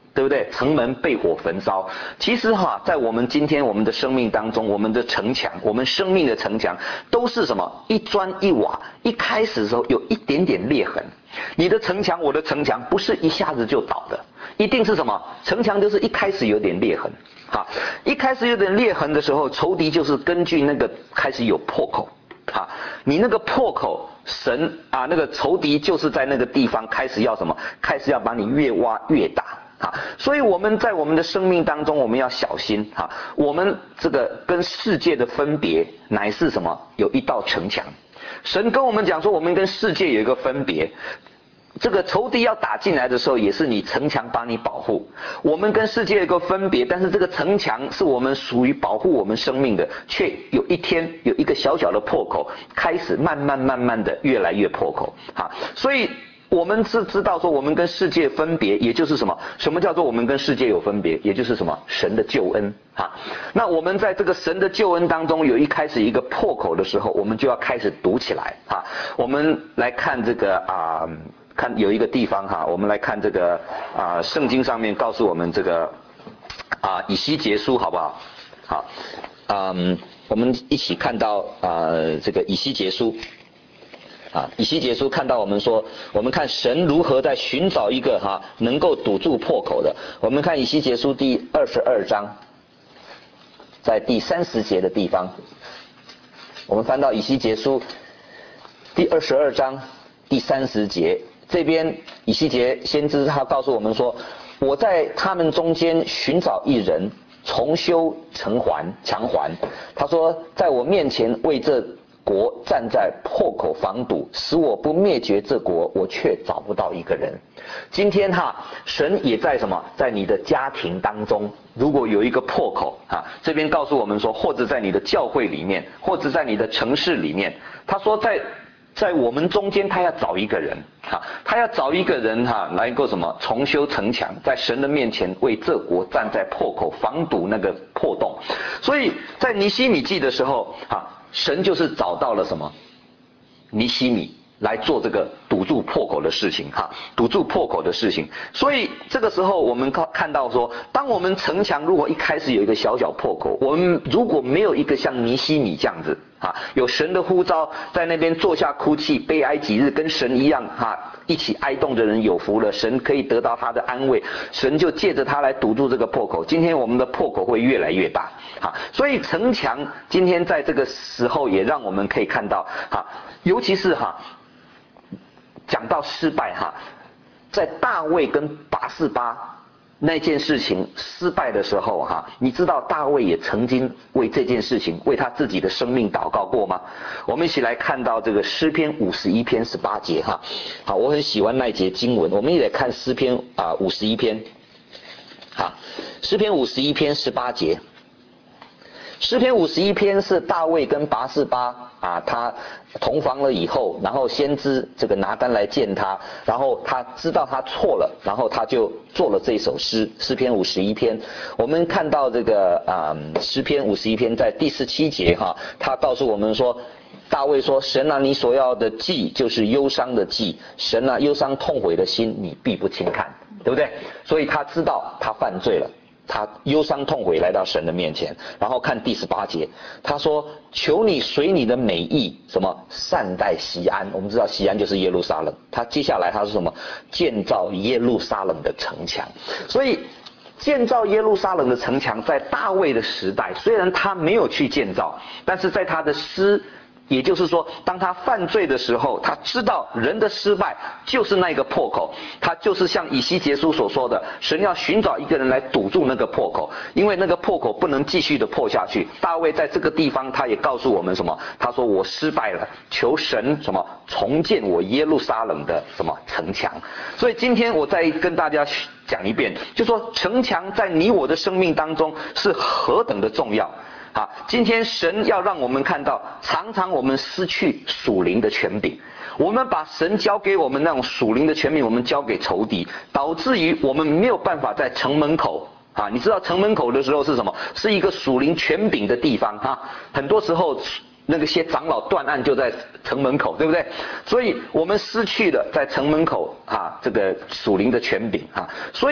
对不对？城门被火焚烧。其实哈，在我们今天我们的生命当中，我们的城墙，我们生命的城墙，都是什么？一砖一瓦，一开始的时候有一点点裂痕。你的城墙，我的城墙，不是一下子就倒的，一定是什么？城墙就是一开始有点裂痕。好，一开始有点裂痕的时候，仇敌就是根据那个开始有破口。啊，你那个破口，神啊，那个仇敌就是在那个地方开始要什么？开始要把你越挖越大。啊，所以我们在我们的生命当中，我们要小心啊。我们这个跟世界的分别，乃是什么？有一道城墙。神跟我们讲说，我们跟世界有一个分别。这个仇敌要打进来的时候，也是你城墙把你保护。我们跟世界有一个分别，但是这个城墙是我们属于保护我们生命的，却有一天有一个小小的破口，开始慢慢慢慢的越来越破口。啊，所以我们是知道说，我们跟世界分别，也就是什么？什么叫做我们跟世界有分别？也就是什么？神的救恩啊。那我们在这个神的救恩当中，有一开始一个破口的时候，我们就要开始读起来啊。我们来看这个啊。看有一个地方哈，我们来看这个啊，圣经上面告诉我们这个啊以西结书好不好？好，嗯，我们一起看到啊这个以西结书啊，以西结书看到我们说，我们看神如何在寻找一个哈能够堵住破口的。我们看以西结书第二十二章，在第三十节的地方，我们翻到以西结书第二十二章第三十节。这边以西结先知他告诉我们说，我在他们中间寻找一人，重修城环墙环。他说，在我面前为这国站在破口防堵，使我不灭绝这国，我却找不到一个人。今天哈，神也在什么？在你的家庭当中，如果有一个破口啊，这边告诉我们说，或者在你的教会里面，或者在你的城市里面，他说在。在我们中间，他要找一个人，哈，他要找一个人哈，来够什么重修城墙，在神的面前为这国站在破口，防堵那个破洞。所以在尼希米记的时候，哈，神就是找到了什么尼希米来做这个堵住破口的事情，哈，堵住破口的事情。所以这个时候我们看看到说，当我们城墙如果一开始有一个小小破口，我们如果没有一个像尼希米这样子。啊，有神的呼召，在那边坐下哭泣，悲哀几日，跟神一样哈、啊，一起哀动的人有福了，神可以得到他的安慰，神就借着他来堵住这个破口。今天我们的破口会越来越大，啊，所以城墙今天在这个时候也让我们可以看到，哈、啊，尤其是哈、啊，讲到失败哈、啊，在大卫跟拔示巴那件事情失败的时候哈，你知道大卫也曾经为这件事情为他自己的生命祷告过吗？我们一起来看到这个诗篇五十一篇十八节哈，好，我很喜欢那节经文，我们也来看诗篇啊五十一篇，好，诗篇五十一篇十八节。诗篇五十一篇是大卫跟拔示巴啊，他同房了以后，然后先知这个拿单来见他，然后他知道他错了，然后他就做了这首诗，诗篇五十一篇。我们看到这个啊，诗篇五十一篇在第十七节哈，他告诉我们说，大卫说：“神啊，你所要的祭就是忧伤的祭，神啊，忧伤痛悔的心你必不轻看，对不对？”所以他知道他犯罪了。他忧伤痛悔来到神的面前，然后看第十八节，他说：“求你随你的美意，什么善待锡安。”我们知道锡安就是耶路撒冷。他接下来他是什么？建造耶路撒冷的城墙。所以建造耶路撒冷的城墙，在大卫的时代，虽然他没有去建造，但是在他的诗。也就是说，当他犯罪的时候，他知道人的失败就是那个破口，他就是像以西结书所说的，神要寻找一个人来堵住那个破口，因为那个破口不能继续的破下去。大卫在这个地方，他也告诉我们什么？他说：“我失败了，求神什么重建我耶路撒冷的什么城墙。”所以今天我再跟大家讲一遍，就说城墙在你我的生命当中是何等的重要。啊，今天神要让我们看到，常常我们失去属灵的权柄，我们把神交给我们那种属灵的权柄，我们交给仇敌，导致于我们没有办法在城门口啊，你知道城门口的时候是什么？是一个属灵权柄的地方哈、啊，很多时候那个些长老断案就在城门口，对不对？所以我们失去了在城门口啊这个属灵的权柄啊，所以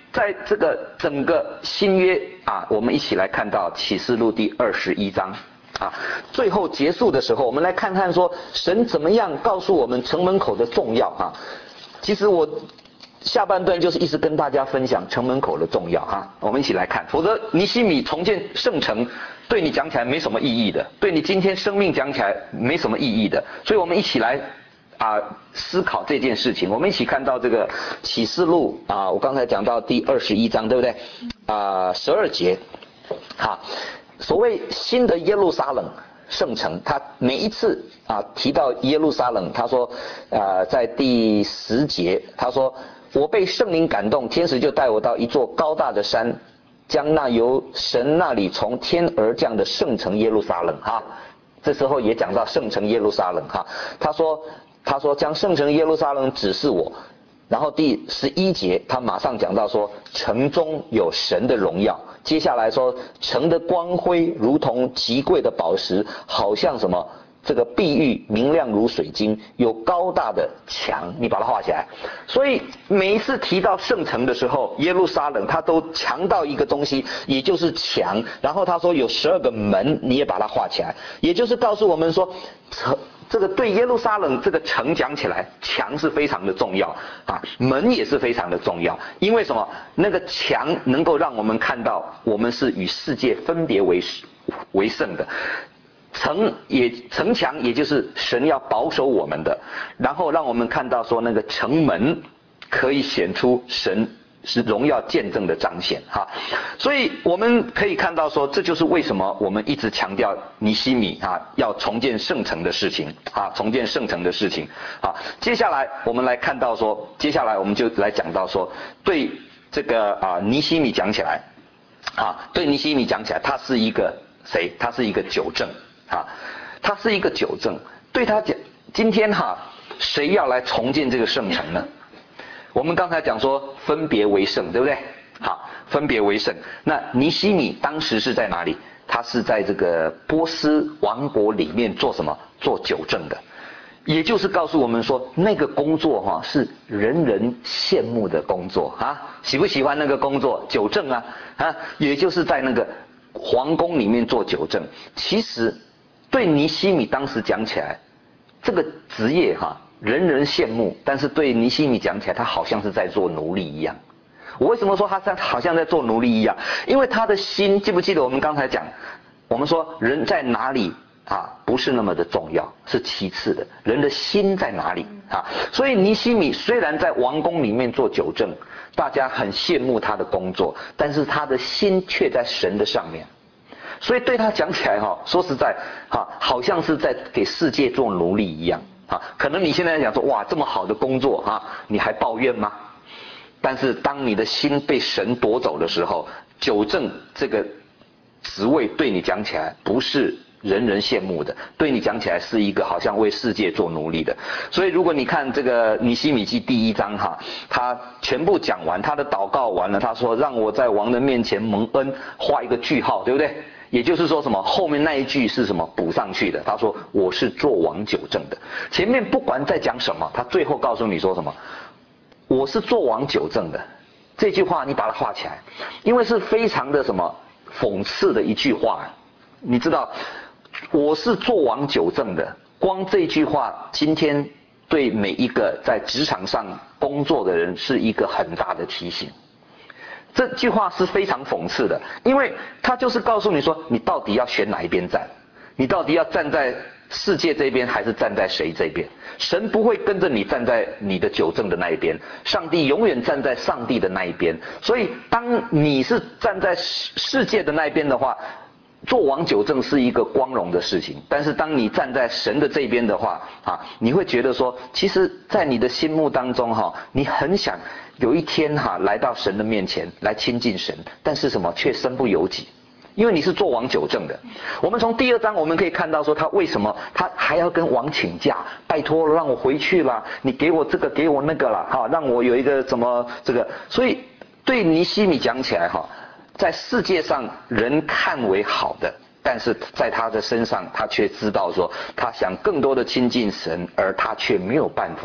在这个整个新约啊，我们一起来看到启示录第二十一章啊，最后结束的时候，我们来看看说神怎么样告诉我们城门口的重要啊。其实我下半段就是一直跟大家分享城门口的重要啊，我们一起来看，否则尼希米重建圣城对你讲起来没什么意义的，对你今天生命讲起来没什么意义的，所以我们一起来啊思考这件事情。我们一起看到这个启示录啊，我刚才讲到第二十一章，对不对？啊，十二节，好，所谓新的耶路撒冷圣城，他每一次啊提到耶路撒冷，他说啊在第十节，他说我被圣灵感动，天使就带我到一座高大的山，将那由神那里从天而降的圣城耶路撒冷哈，这时候也讲到圣城耶路撒冷哈，他说他说将圣城耶路撒冷指示我，然后第十一节他马上讲到说城中有神的荣耀，接下来说城的光辉如同极贵的宝石，好像什么这个碧玉明亮如水晶，有高大的墙，你把它画起来。所以每一次提到圣城的时候，耶路撒冷他都强调一个东西，也就是墙，然后他说有十二个门，你也把它画起来，也就是告诉我们说城这个对耶路撒冷这个城讲起来，墙是非常的重要啊，门也是非常的重要。因为什么？那个墙能够让我们看到我们是与世界分别为为圣的，城也城墙也就是神要保守我们的，然后让我们看到说那个城门可以显出神是荣耀见证的彰显哈，所以我们可以看到说，这就是为什么我们一直强调尼希米啊要重建圣城的事情啊，重建圣城的事情啊。接下来我们来看到说，接下来我们就来讲到说，对这个啊尼希米讲起来啊，对尼希米讲起来，他是一个谁？他是一个九正啊，他是一个九正。对他讲，今天哈，谁要来重建这个圣城呢？我们刚才讲说分别为圣，对不对？好，分别为圣。那尼希米当时是在哪里？他是在这个波斯王国里面做什么？做九正的。也就是告诉我们说，那个工作哈、啊、是人人羡慕的工作啊，喜不喜欢那个工作？九正啊啊，也就是在那个皇宫里面做九正。其实对尼希米当时讲起来，这个职业哈、啊。人人羡慕，但是对尼希米讲起来，他好像是在做奴隶一样。我为什么说他在好像在做奴隶一样？因为他的心，记不记得我们刚才讲，我们说人在哪里啊，不是那么的重要，是其次的。人的心在哪里啊？所以尼希米虽然在王宫里面做九正，大家很羡慕他的工作，但是他的心却在神的上面。所以对他讲起来哈，说实在哈，好像是在给世界做奴隶一样。啊，可能你现在讲说，哇，这么好的工作啊，你还抱怨吗？但是当你的心被神夺走的时候，九正这个职位对你讲起来不是人人羡慕的，对你讲起来是一个好像为世界做奴隶的。所以如果你看这个尼希米记第一章哈，他全部讲完，他的祷告完了，他说让我在王的面前蒙恩，画一个句号，对不对？也就是说什么？后面那一句是什么补上去的？他说我是做王九正的。前面不管在讲什么，他最后告诉你说什么？我是做王九正的。这句话你把它画起来，因为是非常的什么讽刺的一句话。你知道，我是做王九正的，光这句话今天对每一个在职场上工作的人是一个很大的提醒。这句话是非常讽刺的，因为他就是告诉你说，你到底要选哪一边站？你到底要站在世界这边，还是站在谁这边？神不会跟着你站在你的九正的那一边，上帝永远站在上帝的那一边。所以，当你是站在世界的那一边的话，做王九正是一个光荣的事情。但是，当你站在神的这边的话，啊，你会觉得说，其实，在你的心目当中，哈，你很想。有一天哈、啊，来到神的面前来亲近神，但是什么却身不由己，因为你是做王九正的。我们从第二章我们可以看到说，他为什么他还要跟王请假，拜托让我回去啦，你给我这个给我那个啦，哈，让我有一个什么这个。所以对尼希米讲起来哈，在世界上人看为好的，但是在他的身上，他却知道说，他想更多的亲近神，而他却没有办法。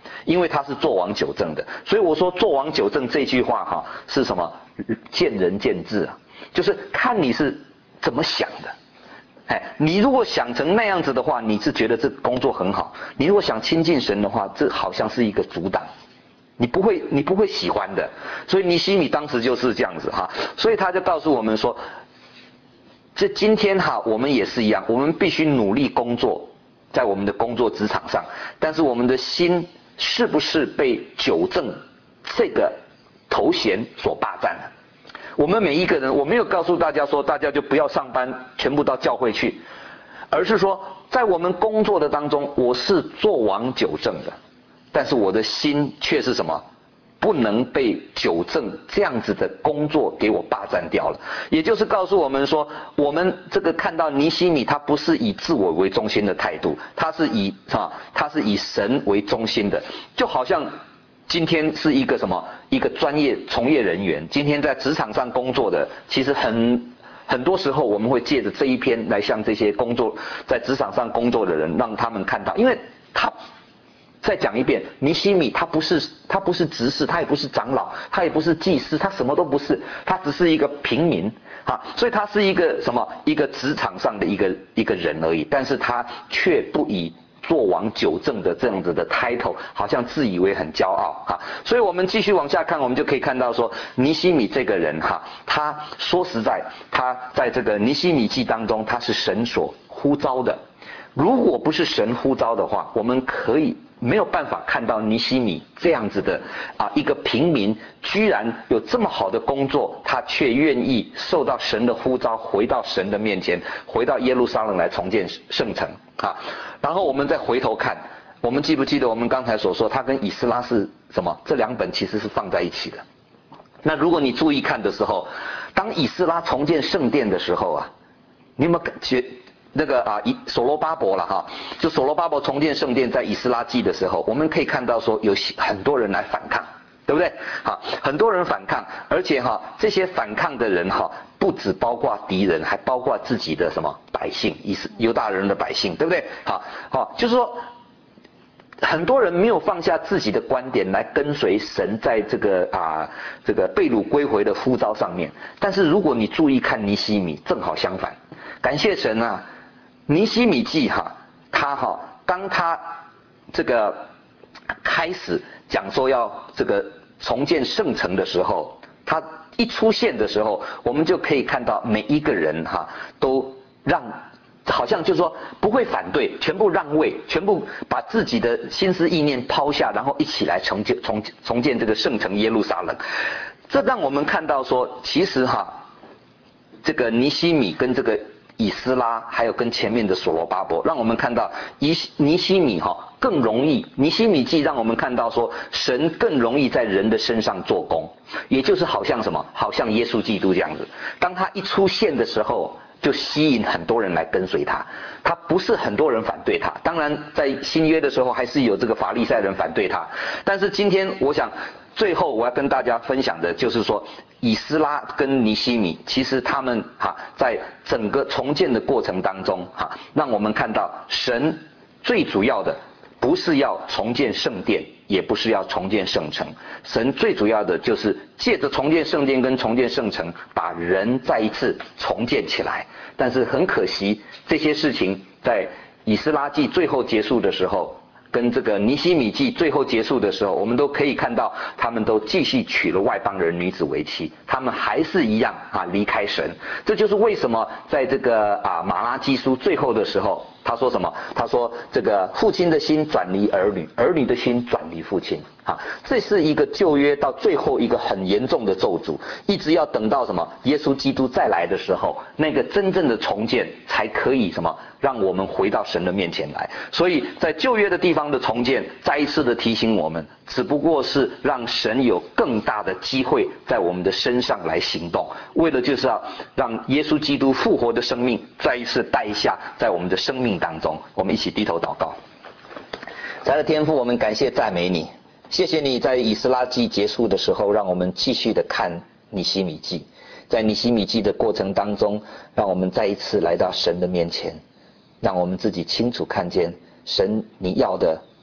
因为他是做王九正的。所以我说做王九正这句话哈是什么？见仁见智啊，就是看你是怎么想的。哎，你如果想成那样子的话，你是觉得这工作很好；你如果想亲近神的话，这好像是一个阻挡，你不会你不会喜欢的。所以尼希米当时就是这样子哈，所以他就告诉我们说，这今天哈我们也是一样，我们必须努力工作，在我们的工作职场上，但是我们的心是不是被九正这个头衔所霸占了？我们每一个人，我没有告诉大家说大家就不要上班，全部到教会去，而是说在我们工作的当中，我是做王九正的，但是我的心却是什么？不能被九正这样子的工作给我霸占掉了。也就是告诉我们说，我们这个看到尼希米他不是以自我为中心的态度，他是以啊，他是以神为中心的，就好像今天是一个什么一个专业从业人员，今天在职场上工作的，其实很很多时候我们会借着这一篇来向这些工作在职场上工作的人，让他们看到，因为他再讲一遍，尼希米他不是他不是执事，他也不是长老，他也不是祭司，他什么都不是，他只是一个平民啊，所以他是一个什么一个职场上的一个一个人而已，但是他却不以做王九正的这样子的 title， 好像自以为很骄傲哈。所以我们继续往下看，我们就可以看到说，尼希米这个人哈，他说实在，他在这个尼希米记当中，他是神所呼召的。如果不是神呼召的话，我们可以没有办法看到尼希米这样子的啊一个平民，居然有这么好的工作，他却愿意受到神的呼召，回到神的面前，回到耶路撒冷来重建圣城啊。然后我们再回头看，我们记不记得我们刚才所说，他跟以斯拉是什么？这两本其实是放在一起的。那如果你注意看的时候，当以斯拉重建圣殿的时候啊，你有没有感觉？那个啊，以所罗巴伯了哈，就所罗巴伯重建圣殿在以斯拉记的时候，我们可以看到说有很多人来反抗，对不对？好，很多人反抗，而且哈，这些反抗的人哈，不只包括敌人，还包括自己的什么百姓，以斯犹大人的百姓，对不对？好，好，就是说，很多人没有放下自己的观点来跟随神在这个啊这个被掳归回的呼召上面。但是如果你注意看尼希米，正好相反，感谢神啊！尼希米记哈，他哈，当他这个开始讲说要这个重建圣城的时候，他一出现的时候，我们就可以看到每一个人哈都让，好像就是说不会反对，全部让位，全部把自己的心思意念抛下，然后一起来重建重重建这个圣城耶路撒冷。这让我们看到说，其实哈，这个尼希米跟这个以斯拉，还有跟前面的所罗巴伯，让我们看到尼尼希米哈更容易，尼希米记让我们看到说，神更容易在人的身上做工，也就是好像什么，好像耶稣基督这样子，当他一出现的时候，就吸引很多人来跟随他，他不是很多人反对他，当然在新约的时候还是有这个法利赛人反对他，但是今天我想最后我要跟大家分享的就是说，以斯拉跟尼希米，其实他们哈在整个重建的过程当中哈，让我们看到神最主要的不是要重建圣殿，也不是要重建圣城，神最主要的就是借着重建圣殿跟重建圣城，把人再一次重建起来。但是很可惜，这些事情在以斯拉记最后结束的时候，跟这个尼希米记最后结束的时候，我们都可以看到，他们都继续娶了外邦人女子为妻，他们还是一样啊离开神。这就是为什么在这个啊马拉基书最后的时候，他说什么？他说这个父亲的心转离儿女，儿女的心转离父亲。啊，这是一个旧约到最后一个很严重的咒诅，一直要等到什么？耶稣基督再来的时候，那个真正的重建才可以什么？让我们回到神的面前来。所以在旧约的地方的重建，再一次的提醒我们，只不过是让神有更大的机会在我们的身上来行动，为了就是要让耶稣基督复活的生命再一次带下在我们的生命当中。我们一起低头祷告。亲爱的天父，我们感谢赞美你。谢谢你在以斯拉记结束的时候，让我们继续的看尼希米记，在尼希米记的过程当中，让我们再一次来到神的面前，让我们自己清楚看见神你要的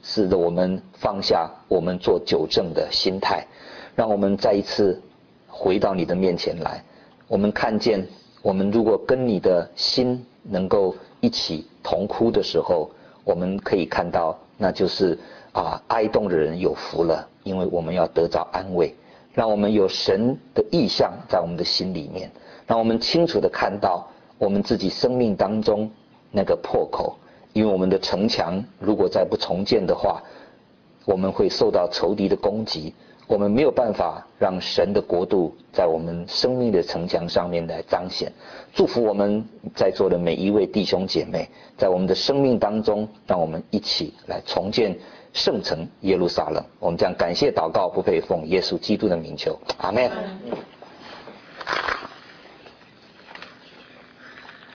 使得我们放下我们做纠正的心态，让我们再一次回到你的面前来。我们看见，我们如果跟你的心能够一起同哭的时候，我们可以看到，那就是啊，哀痛的人有福了，因为我们要得到安慰。让我们有神的意象在我们的心里面，让我们清楚地看到我们自己生命当中那个破口。因为我们的城墙如果再不重建的话，我们会受到仇敌的攻击，我们没有办法让神的国度在我们生命的城墙上面来彰显。祝福我们在座的每一位弟兄姐妹，在我们的生命当中，让我们一起来重建圣城耶路撒冷。我们将感谢祷告不配奉耶稣基督的名求，阿们。